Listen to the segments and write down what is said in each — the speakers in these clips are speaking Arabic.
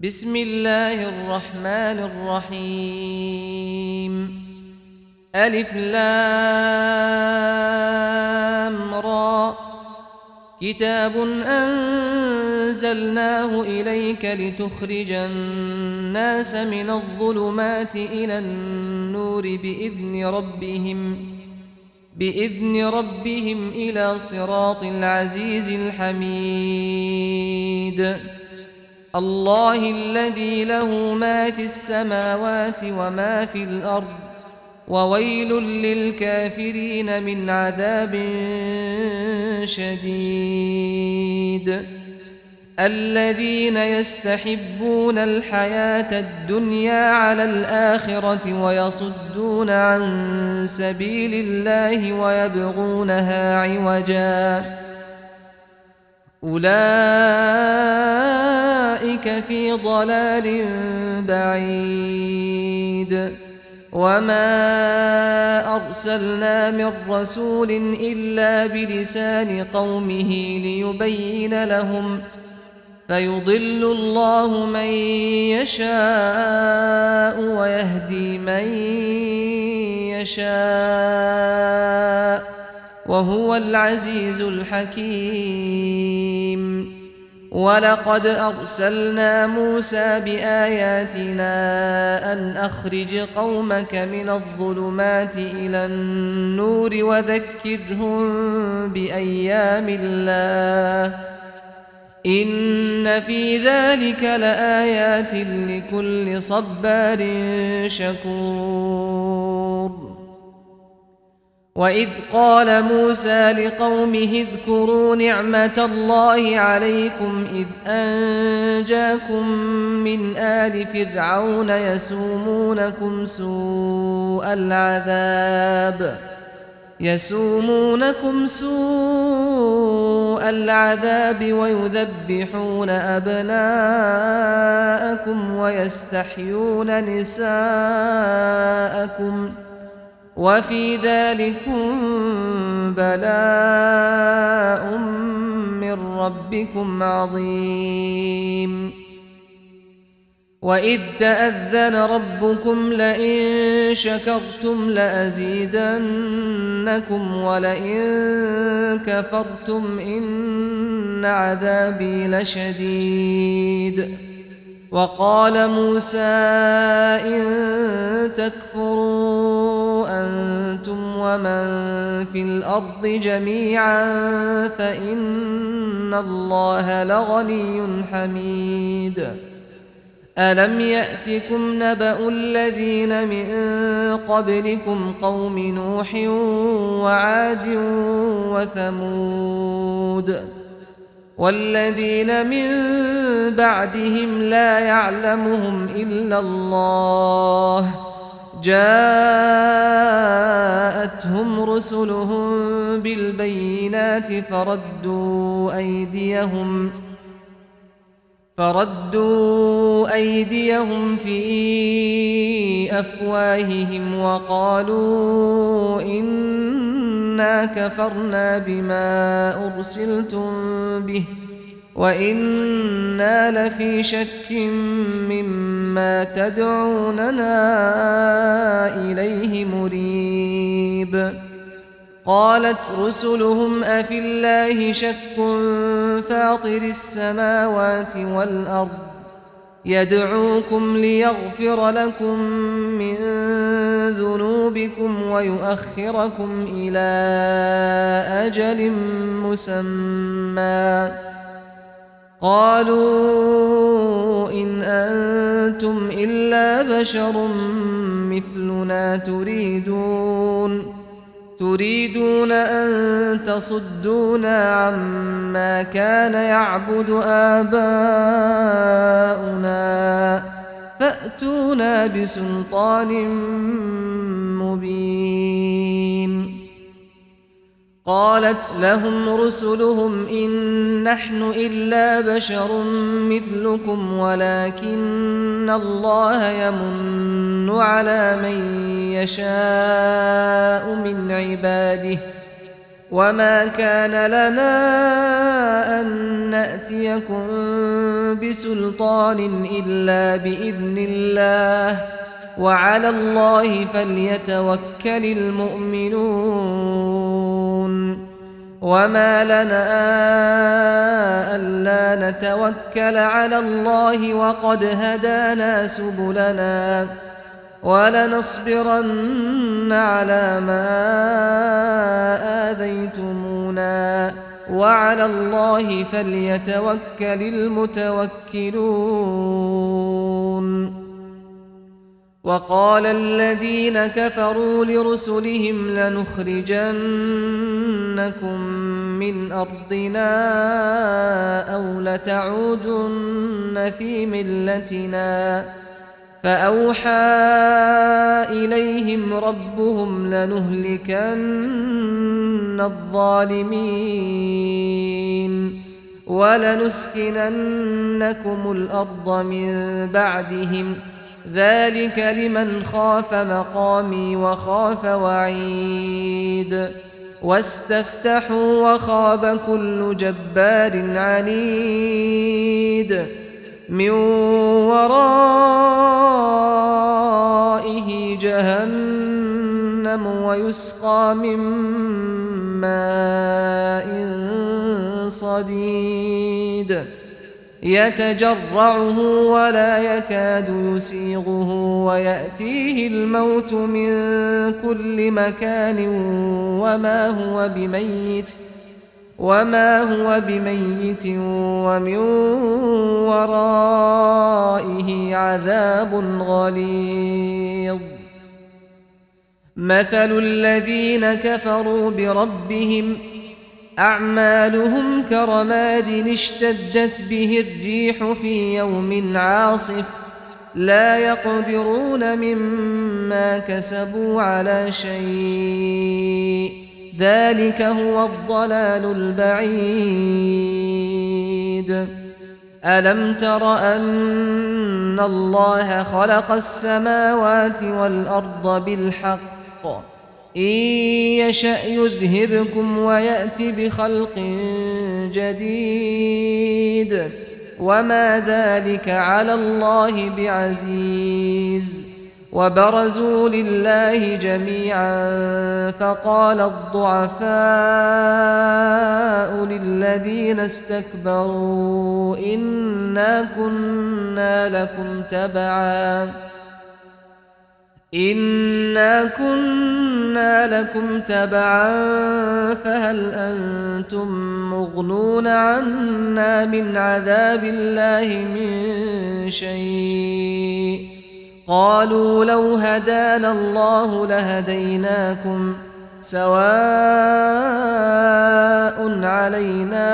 بسم الله الرحمن الرحيم. ألف لام را. كتاب أنزلناه إليك لتخرج الناس من الظلمات إلى النور بإذن ربهم إلى صراط العزيز الحميد. الله الذي له ما في السماوات وما في الأرض وويل للكافرين من عذاب شديد. الذين يستحبون الحياة الدنيا على الآخرة ويصدون عن سبيل الله ويبغونها عوجا أولئك في ضلال بعيد. وما أرسلنا من رسول إلا بلسان قومه ليبين لهم فيضل الله من يشاء ويهدي من يشاء وهو العزيز الحكيم. ولقد أرسلنا موسى بآياتنا أن أخرج قومك من الظلمات إلى النور وذكرهم بأيام الله إن في ذلك لآيات لكل صبار شكور. وإذ قال موسى لقومه اذكروا نعمة الله عليكم إذ أنجاكم من آل فرعون يسومونكم سوء العذاب ويذبحون أبناءكم ويستحيون نساءكم وفي ذلكم بلاء من ربكم عظيم. وإذ تأذن ربكم لئن شكرتم لأزيدنكم ولئن كفرتم إن عذابي لشديد. وقال موسى إن تكفروا أنتم ومن في الأرض جميعا فإن الله لغني حميد. ألم يأتكم نبأ الذين من قبلكم قوم نوح وعاد وثمود والذين من بعدهم لا يعلمهم إلا الله جاءتهم رسلهم بالبينات فردوا أيديهم في أفواههم وقالوا إنا كفرنا بما أرسلتم به وإنا لفي شك مما تدعوننا إليه مريب. قالت رسلهم أفي الله شك فاطر السماوات والأرض يدعوكم ليغفر لكم من ذنوبكم ويؤخركم إلى أجل مسمى قالوا إن أنتم إلا بشر مثلنا تريدون أن تصدونا عما كان يعبد آباؤنا فأتونا بسلطان مبين. قالت لهم رسلهم إن نحن إلا بشر مثلكم ولكن الله يمن على من يشاء من عباده وما كان لنا أن نأتيكم بسلطان إلا بإذن الله وعلى الله فليتوكل المؤمنون وما لنا ألا نتوكل على الله وقد هدانا سبلنا ولنصبرن على ما آذيتمونا وعلى الله فليتوكل المتوكلون وقال الذين كفروا لرسلهم لنخرجنكم من أرضنا أو لتعودن في ملتنا فأوحى إليهم ربهم لنهلكن الظالمين ولنسكننكم الأرض من بعدهم ذلك لمن خاف مقامي وخاف وعيد واستفتحوا وخاب كل جبار عنيد من ورائه جهنم ويسقى من ماء صديد يتجرعه ولا يكاد يسيغه ويأتيه الموت من كل مكان وما هو بميت ومن ورائه عذاب غليظ مثل الذين كفروا بربهم أعمالهم كرماد اشتدت به الريح في يوم عاصف لا يقدرون مما كسبوا على شيء ذلك هو الضلال البعيد ألم تر أن الله خلق السماوات والأرض بالحق إن يشأ يذهبكم ويأت بخلق جديد وما ذلك على الله بعزيز وبرزوا لله جميعا فقال الضعفاء للذين استكبروا إنا كنا لكم تبعا فهل أنتم مغنون عنا من عذاب الله من شيء قالوا لو هدانا الله لهديناكم سواء علينا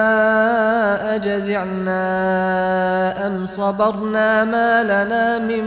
أجزعنا أم صبرنا ما لنا من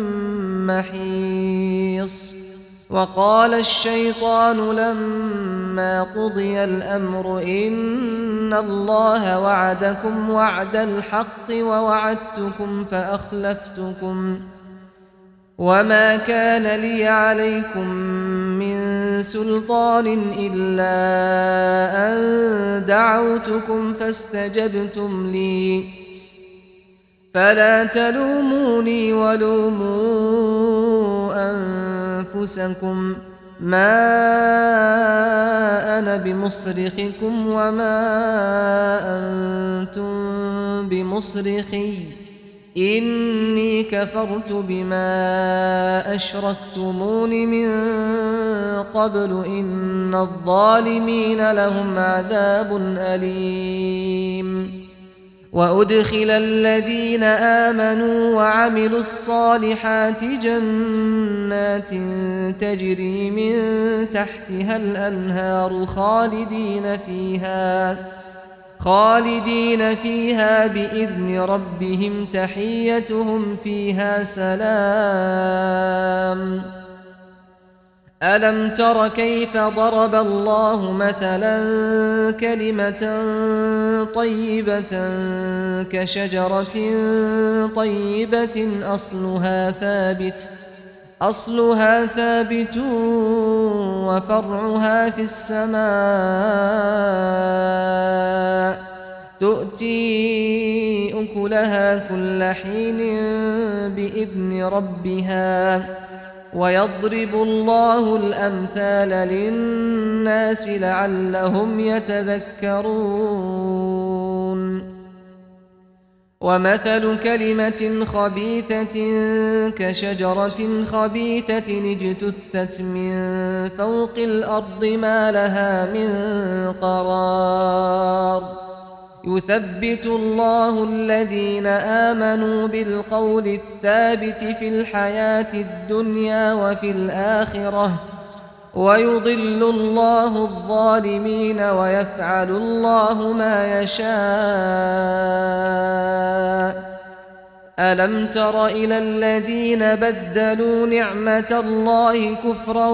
محيص وقال الشيطان لما قضي الأمر إن الله وعدكم وعد الحق ووعدتكم فأخلفتكم وما كان لي عليكم من سلطان إلا أن دعوتكم فاستجبتم لي فلا تلوموني ولوموا أنفسكم ما أنا بمصرخكم وما أنتم بمصرخي إني كفرت بما أشركتمون من قبل إن الظالمين لهم عذاب أليم وأدخل الذين آمنوا وعملوا الصالحات جنات تجري من تحتها الأنهار خالدين فيها بإذن ربهم تحيتهم فيها سلام ألم تر كيف ضرب الله مثلا كلمة طيبة كشجرة طيبة أصلها ثابت وفرعها في السماء تؤتي أكلها كل حين بإذن ربها ويضرب الله الأمثال للناس لعلهم يتذكرون ومثل كلمة خبيثة كشجرة خبيثة اجتثت من فوق الأرض ما لها من قرار يثبت الله الذين آمنوا بالقول الثابت في الحياة الدنيا وفي الآخرة ويضل الله الظالمين ويفعل الله ما يشاء ألم تر إلى الذين بدلوا نعمة الله كفرا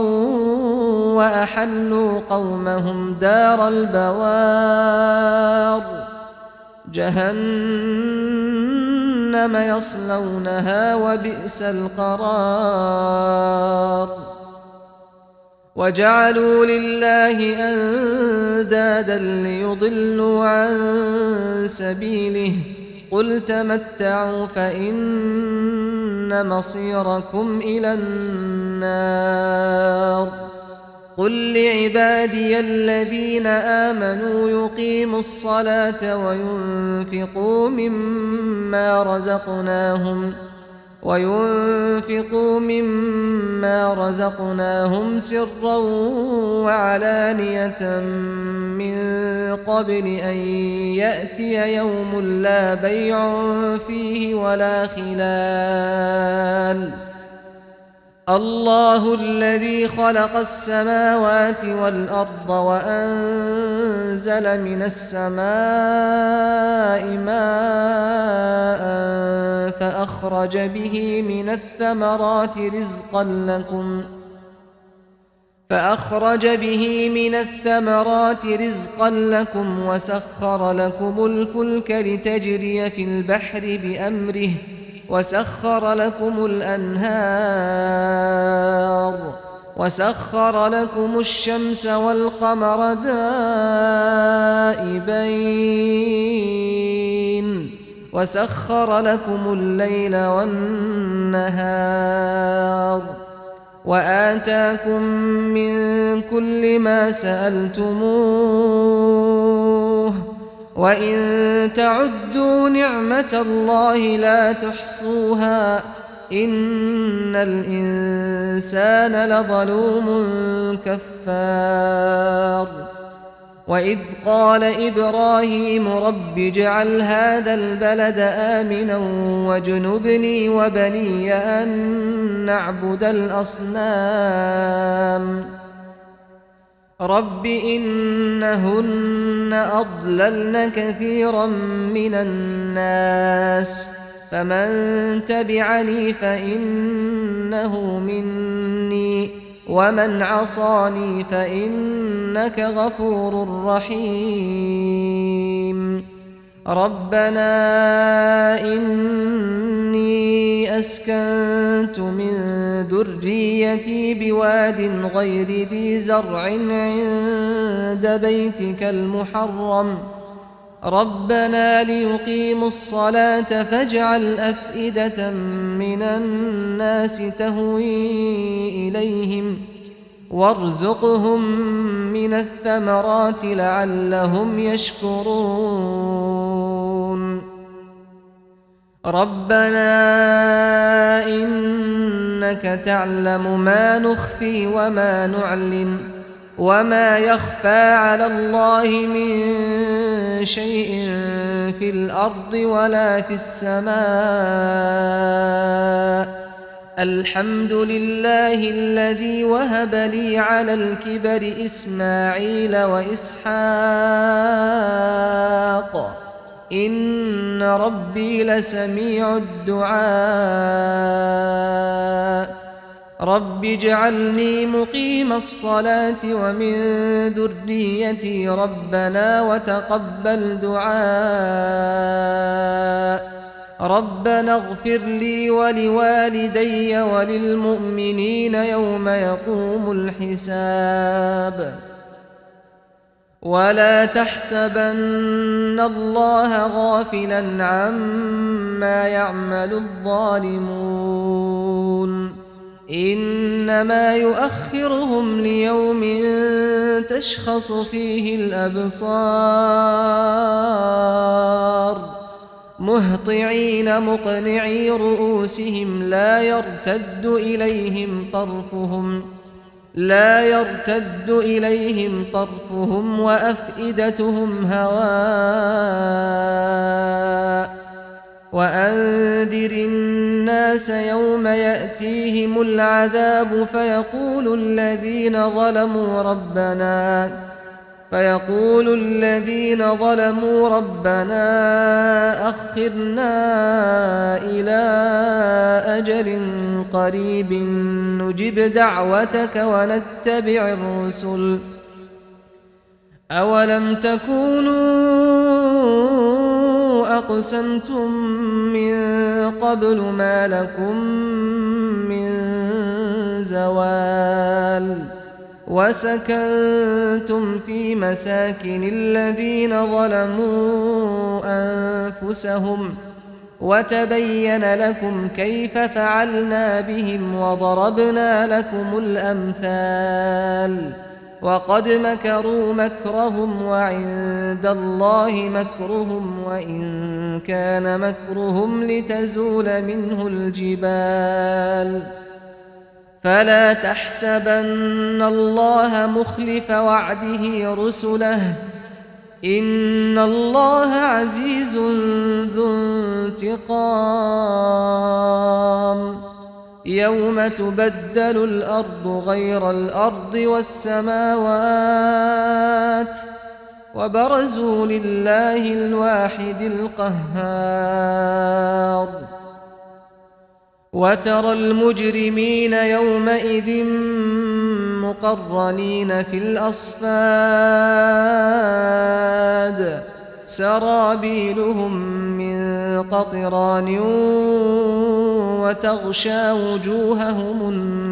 وأحلوا قومهم دار البوار جهنم يصلونها وبئس القرار وجعلوا لله أندادا ليضلوا عن سبيله قل تمتعوا فإن مصيركم إلى النار قل لعبادي الذين آمنوا يقيموا الصلاة وينفقوا مما رزقناهم سرا وعلانية من قبل أن يأتي يوم لا بيع فيه ولا خلال الله الذي خلق السماوات والأرض وأنزل من السماء ماء فأخرج به من الثمرات رزقا لكم وسخر لكم الفلك لتجري في البحر بأمره وسخر لكم الأنهار وسخر لكم الشمس والقمر دائبين وسخر لكم الليل والنهار وآتاكم من كل ما سألتموه وإن تعدوا نعمة الله لا تحصوها إن الإنسان لظلوم كفار وإذ قال إبراهيم رب اجعل هذا البلد آمنا واجنبني وبني أن نعبد الأصنام رب إنهن أضللن كثيرا من الناس فمن تبعني فإنه مني ومن عصاني فإنك غفور رحيم ربنا إني أسكنت من ذريتي بواد غير ذي زرع عند بيتك المحرم ربنا ليقيموا الصلاة فاجعل أفئدة من الناس تهوي إليهم وارزقهم من الثمرات لعلهم يشكرون ربنا إنك تعلم ما نخفي وما نعلن وما يخفى على الله من شيء في الأرض ولا في السماء الحمد لله الذي وهب لي على الكبر إسماعيل وإسحاق إن ربي لسميع الدعاء رب اجعلني مقيم الصلاة ومن ذريتي ربنا وتقبل دعاء ربنا اغفر لي ولوالدي وللمؤمنين يوم يقوم الحساب ولا تحسبن الله غافلا عما يعمل الظالمون إنما يؤخرهم ليوم تشخص فيه الأبصار مهطعين مقنعي رؤوسهم لا يرتد إليهم طرفهم وأفئدتهم هواء وأنذر الناس يوم يأتيهم العذاب فيقول الذين ظلموا ربنا أخرنا إلى أجل قريب نجب دعوتك ونتبع الرسل أولم تكونوا أقسمتم من قبل ما لكم من زوال وسكنتم في مساكن الذين ظلموا أنفسهم وتبين لكم كيف فعلنا بهم وضربنا لكم الأمثال وقد مكروا مكرهم وعند الله مكرهم وإن كان مكرهم لتزول منه الجبال فلا تحسبن الله مخلف وعده رسله إن الله عزيز ذو انتقام يوم تبدل الأرض غير الأرض والسماوات وبرزوا لله الواحد القهار وترى المجرمين يومئذ مقرنين في الأصفاد سرابيلهم من قطران وتغشى وجوههم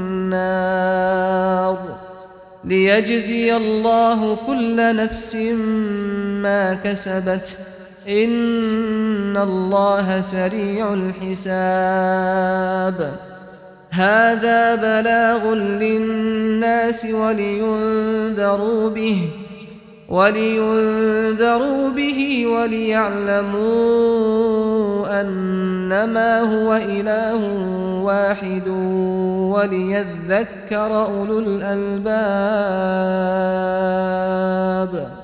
النار ليجزي الله كل نفس ما كسبت إن الله سريع الحساب هذا بلاغ للناس ولينذروا به وليعلموا أنما هو إله واحد وليذكر أولو الألباب